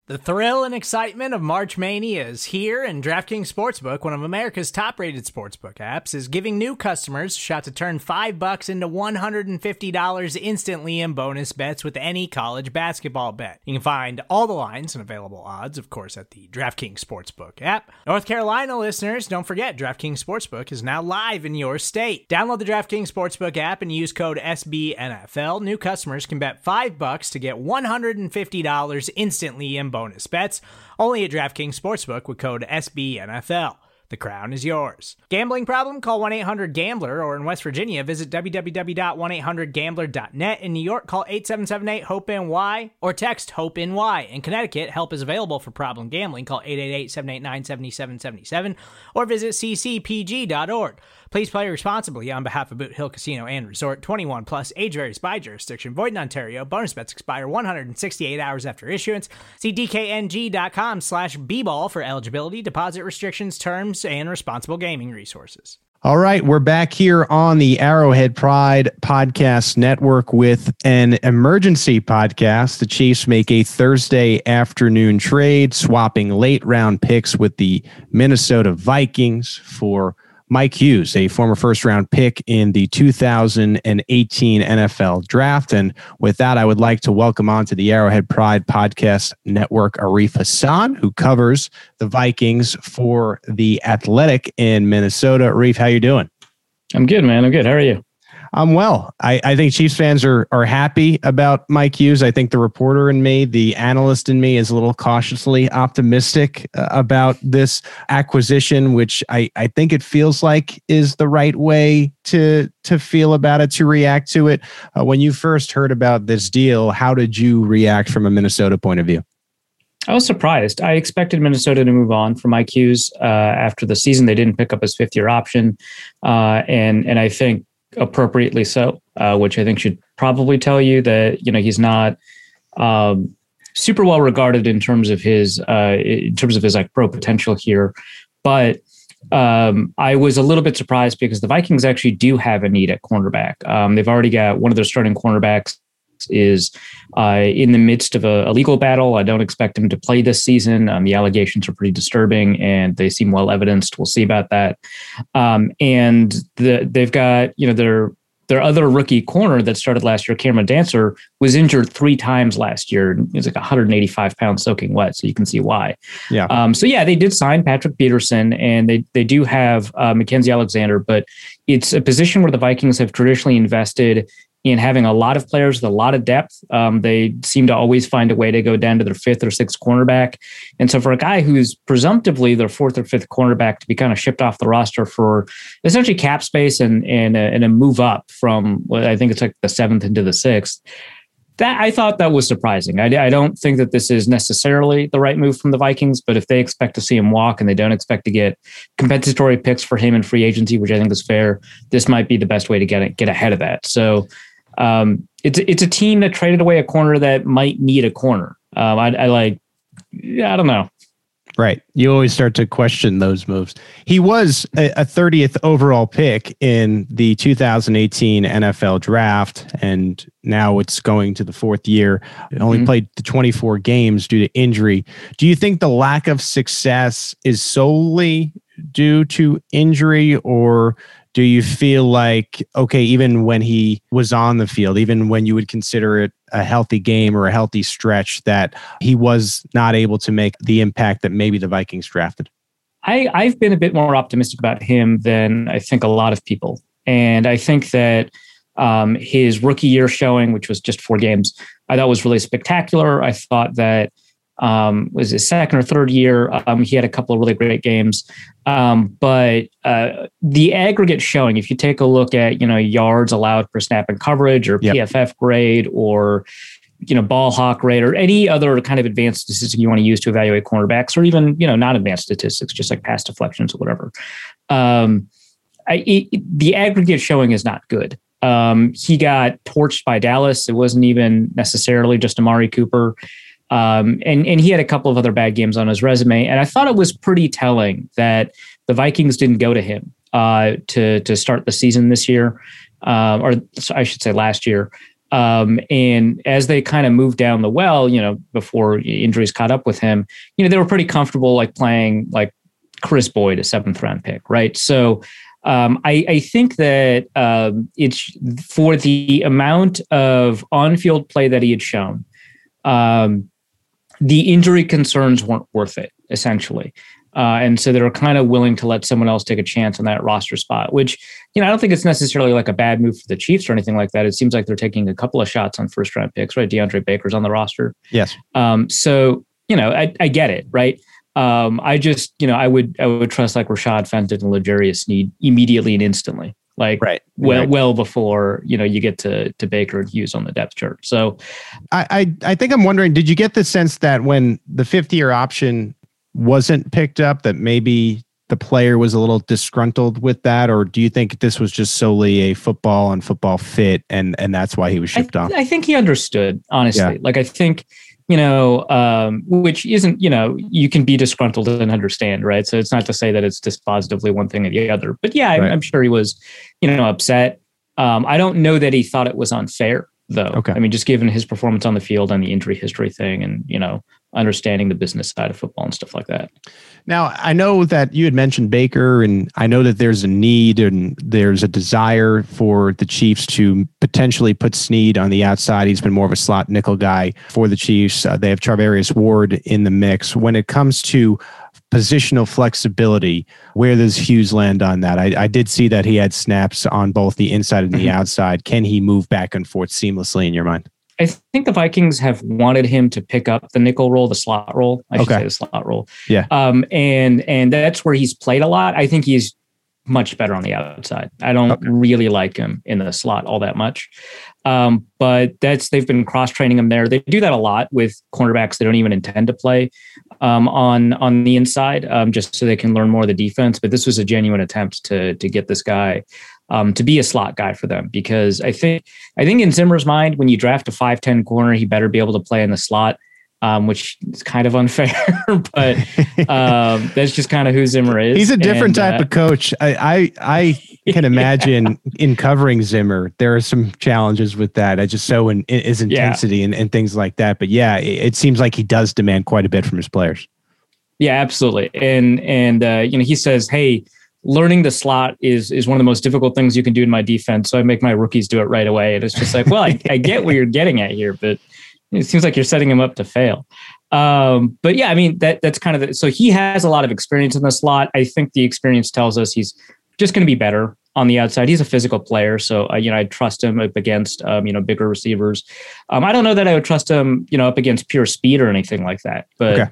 The thrill and excitement of March Mania is here, and DraftKings Sportsbook, one of America's top-rated sportsbook apps, is giving new customers a shot to turn $5 into $150 instantly in bonus bets with any college basketball bet. You can find all the lines and available odds, of course, at the DraftKings Sportsbook app. North Carolina listeners, don't forget, DraftKings Sportsbook is now live in your state. Download the DraftKings Sportsbook app and use code SBNFL. New customers can bet $5 to get $150 instantly in bonus bets, only at DraftKings Sportsbook with code SBNFL. The crown is yours. Gambling problem? Call 1-800-GAMBLER, or in West Virginia, visit www.1800gambler.net. In New York, call 877-8-HOPE-NY or text HOPE-NY. In Connecticut, help is available for problem gambling. Call 888-789-7777 or visit ccpg.org. Please play responsibly on behalf of Boot Hill Casino and Resort. 21 plus, age varies by jurisdiction. Void in Ontario. Bonus bets expire 168 hours after issuance. See dkng.com/bball for eligibility, deposit restrictions, terms, and responsible gaming resources. All right, we're back here on the Arrowhead Pride Podcast Network with an emergency podcast. The Chiefs make a Thursday afternoon trade, swapping late round picks with the Minnesota Vikings for Mike Hughes, a former first-round pick in the 2018 NFL Draft. And with that, I would like to welcome on to the Arrowhead Pride Podcast Network, Arif Hassan, who covers the Vikings for The Athletic in Minnesota. Arif, how you doing? I'm good, man. I'm good. How are you? I'm well. I think Chiefs fans are happy about Mike Hughes. I think the reporter in me, the analyst in me, is a little cautiously optimistic about this acquisition, which I think it feels like is the right way to feel about it, to react to it. When you first heard about this deal, how did you react from a Minnesota point of view? I was surprised. I expected Minnesota to move on from Mike Hughes after the season. They didn't pick up his fifth-year option, and I think appropriately so, which I think should probably tell you that, he's not super well regarded in terms of his like pro potential here. But I was a little bit surprised because the Vikings actually do have a need at cornerback. They've already got one of their starting cornerbacks is in the midst of a legal battle. I don't expect him to play this season. The allegations are pretty disturbing and they seem well evidenced. We'll see about that. And they've got, their other rookie corner that started last year, Cameron Dancer, was injured 3 times last year. He was like 185 pounds soaking wet, so you can see why. Yeah. They did sign Patrick Peterson, and they do have Mackenzie Alexander, but it's a position where the Vikings have traditionally invested in having a lot of players with a lot of depth. They seem to always find a way to go down to their 5th or 6th cornerback. And so for a guy who's presumptively their 4th or 5th cornerback to be kind of shipped off the roster for essentially cap space and a move up from, I think it's like the 7th into the 6th, that I thought that was surprising. I don't think that this is necessarily the right move from the Vikings, but if they expect to see him walk and they don't expect to get compensatory picks for him in free agency, which I think is fair, this might be the best way to get ahead of that. So it's a team that traded away a corner that might need a corner. I don't know. Right. You always start to question those moves. He was a 30th overall pick in the 2018 NFL Draft, and now it's going to the 4th year. Only played the 24 games due to injury. Do you think the lack of success is solely due to injury, or do you feel like, okay, even when he was on the field, even when you would consider it a healthy game or a healthy stretch, that he was not able to make the impact that maybe the Vikings drafted? I've been a bit more optimistic about him than I think a lot of people. And I think that his rookie year showing, which was just 4 games, I thought was really spectacular. I thought that was his 2nd or 3rd year. He had a couple of really great games. But the aggregate showing, if you take a look at, yards allowed per snap and coverage, or PFF grade, or, ball hawk rate, or any other kind of advanced statistic you want to use to evaluate cornerbacks, or even, not advanced statistics, just like pass deflections or whatever. The aggregate showing is not good. He got torched by Dallas. It wasn't even necessarily just Amari Cooper. And he had a couple of other bad games on his resume. And I thought it was pretty telling that the Vikings didn't go to him to start the season this year, or I should say last year. And as they kind of moved down the well, before injuries caught up with him, they were pretty comfortable like playing like Chris Boyd, a 7th round pick, right? So I think that it's for the amount of on-field play that he had shown, the injury concerns weren't worth it, essentially. And so they were kind of willing to let someone else take a chance on that roster spot, which, I don't think it's necessarily like a bad move for the Chiefs or anything like that. It seems like they're taking a couple of shots on first round picks, right? DeAndre Baker's on the roster. Yes. So, I get it, right? I just, I would trust like Rashad Fenton and L'Jarius Sneed immediately and instantly, like well before, you get to Baker and Hughes on the depth chart. So I think I'm wondering, did you get the sense that when the 5th-year option wasn't picked up, that maybe the player was a little disgruntled with that? Or do you think this was just solely a football on football fit and that's why he was shipped off? I think he understood, honestly. Yeah. Like, I think, which isn't, you can be disgruntled and understand, right? So it's not to say that it's dispositively one thing or the other, but yeah, right. I'm sure he was, upset. I don't know that he thought it was unfair though. Okay. I mean, just given his performance on the field and the injury history thing and, understanding the business side of football and stuff like that. Now, I know that you had mentioned Baker, and I know that there's a need and there's a desire for the Chiefs to potentially put Sneed on the outside. He's been more of a slot nickel guy for the Chiefs. They have Charvarius Ward in the mix. When it comes to positional flexibility, where does Hughes land on that? I did see that he had snaps on both the inside and the outside. Can he move back and forth seamlessly in your mind? I think the Vikings have wanted him to pick up the nickel role, the slot role. I should say the slot role. Yeah. And that's where he's played a lot. I think he's much better on the outside. I don't really like him in the slot all that much. But they've been cross-training him there. They do that a lot with cornerbacks they don't even intend to play on the inside, just so they can learn more of the defense. But this was a genuine attempt to get this guy to be a slot guy for them, because I think in Zimmer's mind, when you draft a 5'10" corner, he better be able to play in the slot, which is kind of unfair, but that's just kind of who Zimmer is. He's a different type of coach. I can imagine in covering Zimmer, there are some challenges with that. I just so in his intensity and things like that. But yeah, it seems like he does demand quite a bit from his players. Yeah, absolutely. And he says, hey, learning the slot is one of the most difficult things you can do in my defense. So I make my rookies do it right away. And it's just like, well, I get what you're getting at here, but it seems like you're setting him up to fail. But yeah, I mean, that's kind of so he has a lot of experience in the slot. I think the experience tells us he's just going to be better on the outside. He's a physical player. So, I trust him up against, bigger receivers. I don't know that I would trust him, up against pure speed or anything like that, but,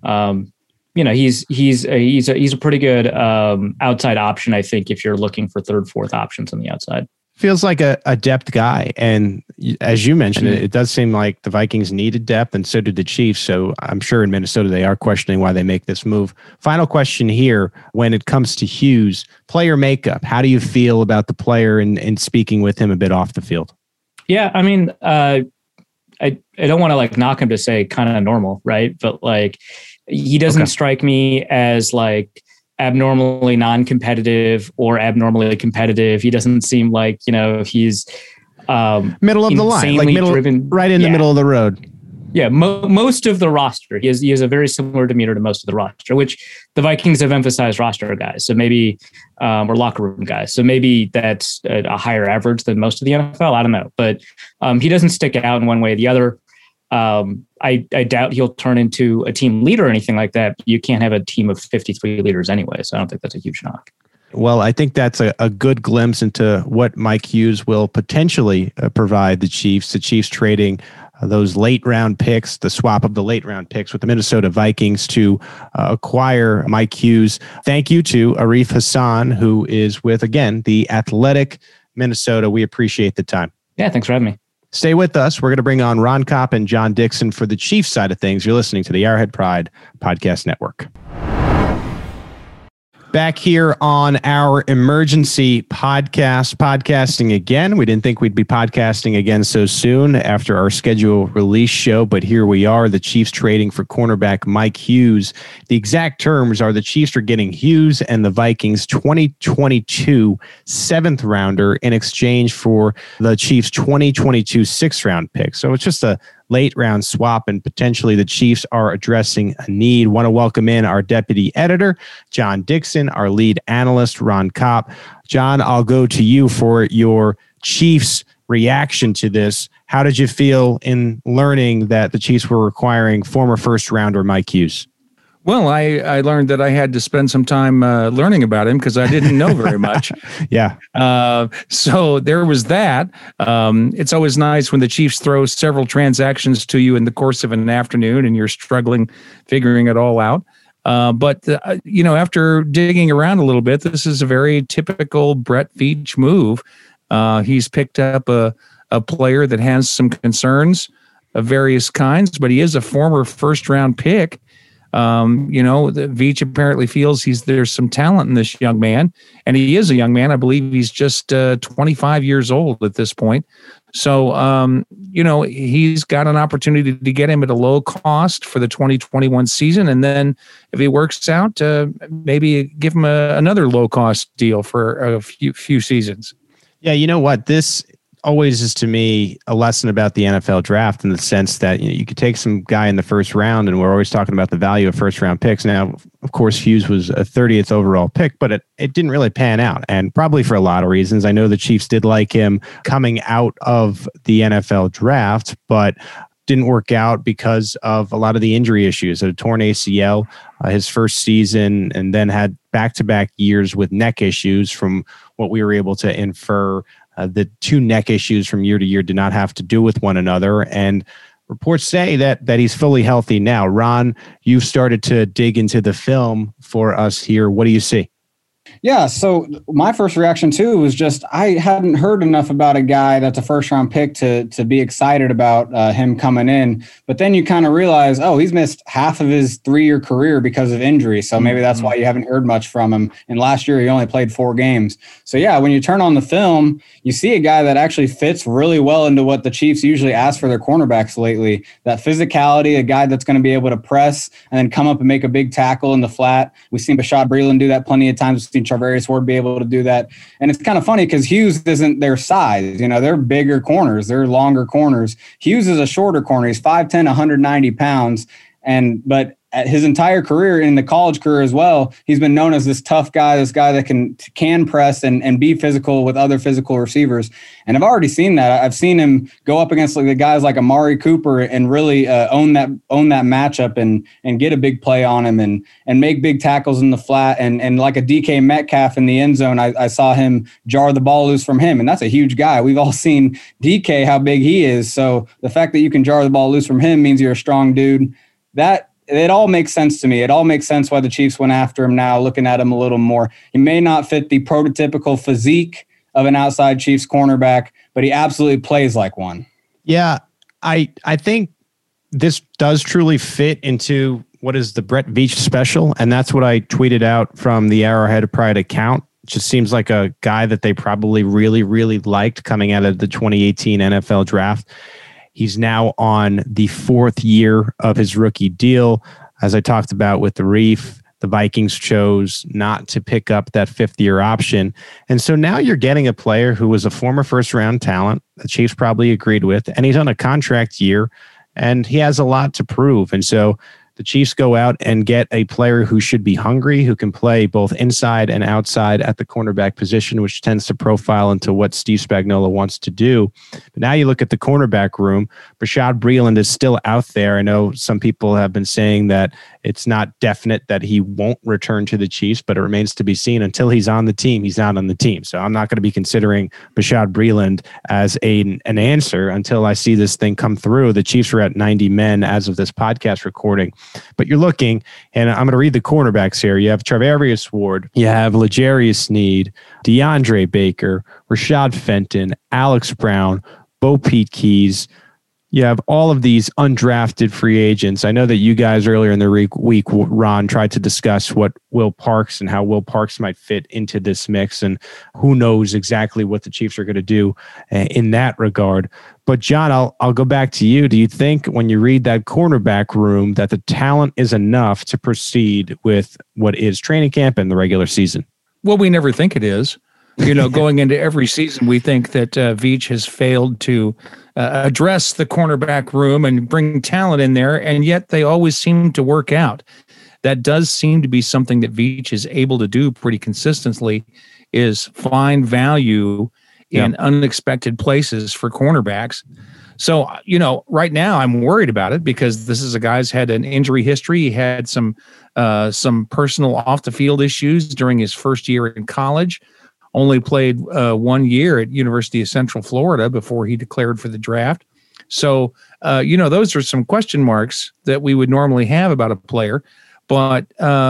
he's a pretty good outside option, I think, if you're looking for third, fourth options on the outside. Feels like a depth guy. And as you mentioned, it does seem like the Vikings needed depth, and so did the Chiefs. So I'm sure in Minnesota, they are questioning why they make this move. Final question here. When it comes to Hughes, player makeup, how do you feel about the player and speaking with him a bit off the field? Yeah, I mean, I don't want to like knock him to say kind of normal, right? But like, he doesn't strike me as like abnormally non-competitive or abnormally competitive. He doesn't seem like, he's middle of the line, like driven, right in the middle of the road. Yeah, most of the roster, he has a very similar demeanor to most of the roster, which the Vikings have emphasized roster guys. So maybe, or locker room guys. So maybe that's a higher average than most of the NFL. I don't know, but he doesn't stick out in one way or the other. I doubt he'll turn into a team leader or anything like that. You can't have a team of 53 leaders anyway, so I don't think that's a huge knock. Well, I think that's a good glimpse into what Mike Hughes will potentially provide the Chiefs. The Chiefs trading those late round picks, the swap of the late round picks with the Minnesota Vikings to acquire Mike Hughes. Thank you to Arif Hassan, who is with, again, the Athletic Minnesota. We appreciate the time. Yeah, thanks for having me. Stay with us. We're going to bring on Ron Kopp and John Dixon for the Chiefs side of things. You're listening to the Arrowhead Pride Podcast Network. Back here on our emergency podcasting again. We didn't think we'd be podcasting again so soon after our schedule release show, but here we are. The Chiefs trading for cornerback Mike Hughes. The exact terms are the Chiefs are getting Hughes and the Vikings 2022 seventh rounder in exchange for the Chiefs 2022 sixth round pick. So it's just a late round swap, and potentially the Chiefs are addressing a need. Want to welcome in our deputy editor, John Dixon, our lead analyst, Ron Kopp. John, I'll go to you for your Chiefs reaction to this. How did you feel in learning that the Chiefs were requiring former first rounder Mike Hughes? Well, I learned that I had to spend some time learning about him because I didn't know very much. Yeah. So there was that. It's always nice when the Chiefs throw several transactions to you in the course of an afternoon and you're struggling, figuring it all out. But after digging around a little bit, this is a very typical Brett Veach move. He's picked up a player that has some concerns of various kinds, but he is a former first-round pick. The Veach apparently feels there's some talent in this young man, and he is a young man. I believe he's just 25 years old at this point. So, he's got an opportunity to get him at a low cost for the 2021 season. And then if he works out, maybe give him another low cost deal for a few seasons. Yeah. You know what? This always is to me a lesson about the NFL draft in the sense that you could take some guy in the first round, and we're always talking about the value of first round picks. Now, of course, Hughes was a 30th overall pick, but it didn't really pan out, and probably for a lot of reasons. I know the Chiefs did like him coming out of the NFL draft, but didn't work out because of a lot of the injury issues. A torn ACL his first season, and then had back-to-back years with neck issues. From what we were able to infer, the two neck issues from year to year did not have to do with one another. And reports say that he's fully healthy now. Ron, you've started to dig into the film for us here. What do you see? Yeah, so my first reaction too was just I hadn't heard enough about a guy that's a first round pick to be excited about him coming in. But then you kind of realize, he's missed half of his 3-year career because of injury. So maybe that's why you haven't heard much from him. And last year he only played 4 games. So yeah, when you turn on the film, you see a guy that actually fits really well into what the Chiefs usually ask for their cornerbacks lately. That physicality, a guy that's going to be able to press and then come up and make a big tackle in the flat. We've seen Bashaud Breeland do that plenty of times. We've seen Charvarius Ward be able to do that. And it's kind of funny because Hughes isn't their size. They're bigger corners. They're longer corners. Hughes is a shorter corner. He's 5'10", 190 pounds. But at his entire career, in the college career as well, he's been known as this tough guy, this guy that can press and be physical with other physical receivers. And I've already seen that. I've seen him go up against the guys like Amari Cooper and really own that matchup and get a big play on him and make big tackles in the flat. And like a DK Metcalf in the end zone, I saw him jar the ball loose from him. And that's a huge guy. We've all seen DK, how big he is. So the fact that you can jar the ball loose from him means you're a strong dude. It all makes sense to me. It all makes sense why the Chiefs went after him now, looking at him a little more. He may not fit the prototypical physique of an outside Chiefs cornerback, but he absolutely plays like one. Yeah, I think this does truly fit into what is the Brett Veach special, and that's what I tweeted out from the Arrowhead Pride account. It just seems like a guy that they probably really, really liked coming out of the 2018 NFL draft. He's now on the 4th year of his rookie deal. As I talked about with the Reef, the Vikings chose not to pick up that 5th-year option. And so now you're getting a player who was a former first-round talent, the Chiefs probably agreed with, and he's on a contract year, and he has a lot to prove. And so the Chiefs go out and get a player who should be hungry, who can play both inside and outside at the cornerback position, which tends to profile into what Steve Spagnuolo wants to do. But now you look at the cornerback room. Bashaud Breeland is still out there. I know some people have been saying that it's not definite that he won't return to the Chiefs, but it remains to be seen. Until he's on the team, he's not on the team. So I'm not going to be considering Bashaud Breeland as an answer until I see this thing come through. The Chiefs are at 90 men as of this podcast recording. But you're looking, and I'm going to read the cornerbacks here. You have Charvarius Ward, you have L'Jarius Sneed, DeAndre Baker, Rashad Fenton, Alex Brown, Bo Pete Keys, You have all of these undrafted free agents. I know that you guys earlier in the week, Ron, tried to discuss what Will Parks and how Will Parks might fit into this mix, and who knows exactly what the Chiefs are going to do in that regard. But John, I'll go back to you. Do you think when you read that cornerback room that the talent is enough to proceed with what is training camp and the regular season? Well, we never think it is. Going into every season, we think that Veach has failed to address the cornerback room and bring talent in there, and yet they always seem to work out. That does seem to be something that Veach is able to do pretty consistently, is find value in unexpected places for cornerbacks. So, right now I'm worried about it because this is a guy's had an injury history. He had some personal off the field issues during his first year in college. Only played 1 year at University of Central Florida before he declared for the draft. So, those are some question marks that we would normally have about a player. But,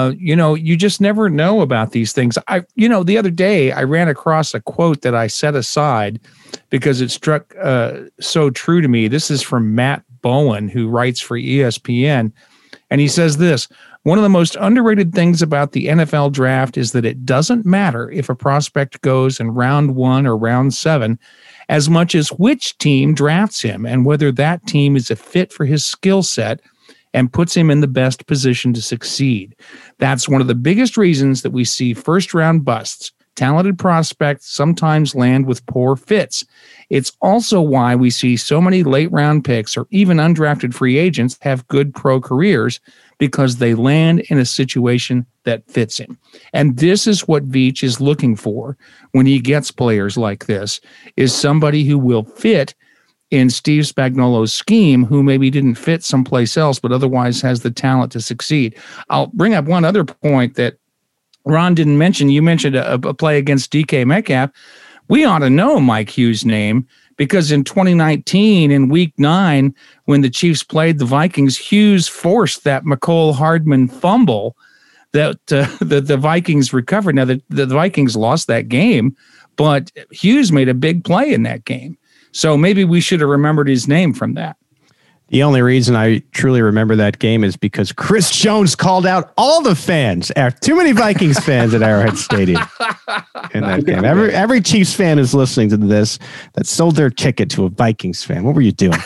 you just never know about these things. The other day I ran across a quote that I set aside because it struck so true to me. This is from Matt Bowen, who writes for ESPN. And he says this: one of the most underrated things about the NFL draft is that it doesn't matter if a prospect goes in round 1 or round 7, as much as which team drafts him and whether that team is a fit for his skill set and puts him in the best position to succeed. That's one of the biggest reasons that we see first-round busts. Talented prospects sometimes land with poor fits. It's also why we see so many late-round picks or even undrafted free agents have good pro careers, because they land in a situation that fits him. And this is what Veach is looking for when he gets players like this, is somebody who will fit in Steve Spagnuolo's scheme, who maybe didn't fit someplace else, but otherwise has the talent to succeed. I'll bring up one other point that Ron didn't mention. You mentioned a play against DK Metcalf. We ought to know Mike Hughes' name, because in 2019, in Week 9, when the Chiefs played the Vikings, Hughes forced that Mecole Hardman fumble that the Vikings recovered. Now, the Vikings lost that game, but Hughes made a big play in that game. So maybe we should have remembered his name from that. The only reason I truly remember that game is because Chris Jones called out all the fans. Too many Vikings fans at Arrowhead Stadium in that game. Every Chiefs fan who's listening to this that sold their ticket to a Vikings fan. What were you doing?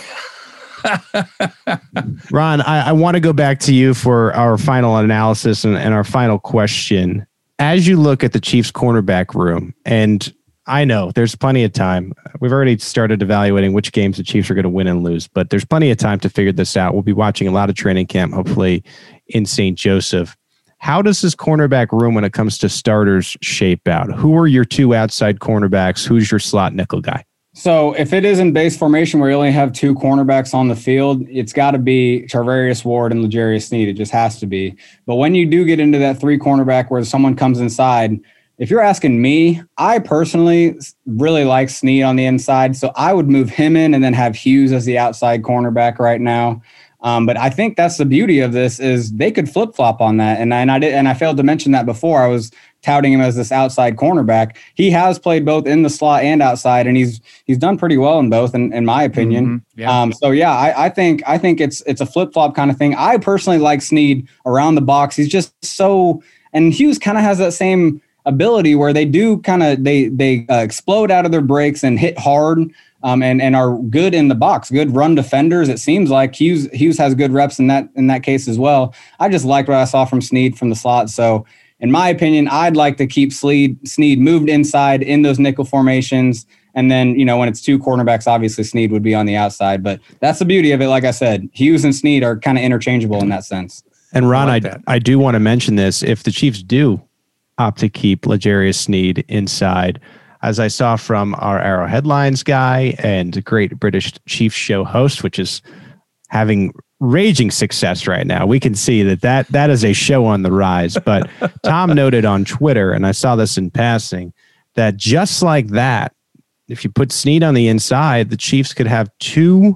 Ron, I want to go back to you for our final analysis and our final question. As you look at the Chiefs cornerback room, and I know there's plenty of time. We've already started evaluating which games the Chiefs are going to win and lose, but there's plenty of time to figure this out. We'll be watching a lot of training camp, hopefully in St. Joseph. How does this cornerback room, when it comes to starters, shape out? Who are your two outside cornerbacks? Who's your slot nickel guy? So if it is in base formation where you only have two cornerbacks on the field, it's got to be Charvarius Ward and L'Jarius Sneed. It just has to be. But when you do get into that three cornerback where someone comes inside, if you're asking me, I personally really like Sneed on the inside, so I would move him in and then have Hughes as the outside cornerback right now. But I think that's the beauty of this, is they could flip-flop on that. And I failed to mention that before. I was touting him as this outside cornerback. He has played both in the slot and outside, and he's done pretty well in both, in my opinion. Mm-hmm. Yeah. I think it's a flip-flop kind of thing. I personally like Sneed around the box. He's just so, and Hughes kind of has that same ability where they do kind of they explode out of their breaks and hit hard, and are good in the box, good run defenders. It seems like Hughes has good reps in that case as well. I just liked what I saw from Sneed from the slot. So in my opinion, I'd like to keep Sneed moved inside in those nickel formations. And then, when it's two cornerbacks, obviously Sneed would be on the outside. But that's the beauty of it. Like I said, Hughes and Sneed are kind of interchangeable in that sense. And Ron, I do want to mention this. If the Chiefs do opt to keep L'Jarius Sneed inside, as I saw from our Arrow Headlines guy and Great British Chiefs Show host, which is having raging success right now. We can see that is a show on the rise. But Tom noted on Twitter, and I saw this in passing, that just like that, if you put Sneed on the inside, the Chiefs could have two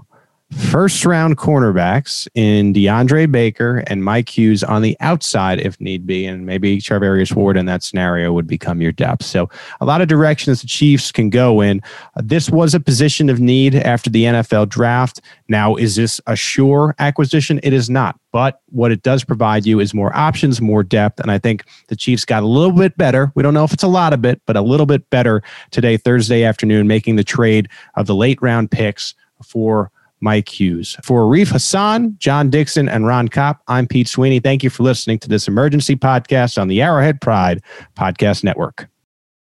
first-round cornerbacks in DeAndre Baker and Mike Hughes on the outside if need be, and maybe Charvarius Ward in that scenario would become your depth. So a lot of directions the Chiefs can go in. This was a position of need after the NFL draft. Now, is this a sure acquisition? It is not. But what it does provide you is more options, more depth, and I think the Chiefs got a little bit better. We don't know if it's a lot of it, but a little bit better today, Thursday afternoon, making the trade of the late-round picks for Mike Hughes. For Arif Hassan, John Dixon, and Ron Kopp, I'm Pete Sweeney. Thank you for listening to this emergency podcast on the Arrowhead Pride Podcast Network.